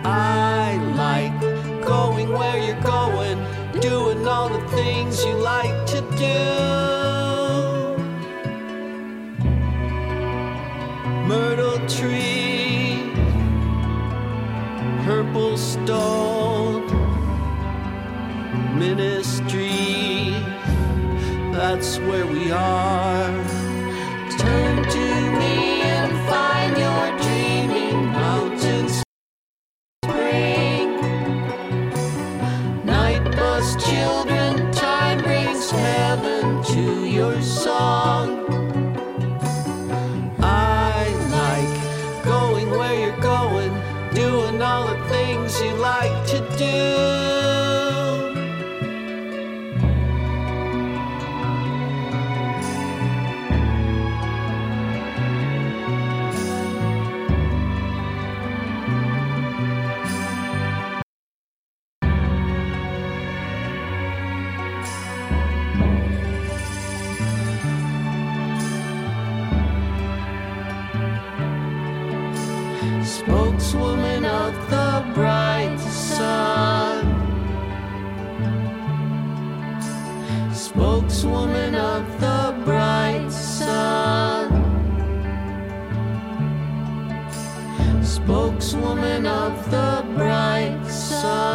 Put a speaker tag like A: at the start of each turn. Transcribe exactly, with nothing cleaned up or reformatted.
A: I like going where you're going, doing all the things you like to do. Myrtle tree, purple stone, ministry, that's where we are. Turn to me and find your dreaming mountain spring. Night bus children, time brings heaven to your song. I like going where you're going, doing all the things you like to do. Spokeswoman of the bright sun, spokeswoman of the bright sun, spokeswoman of the bright sun.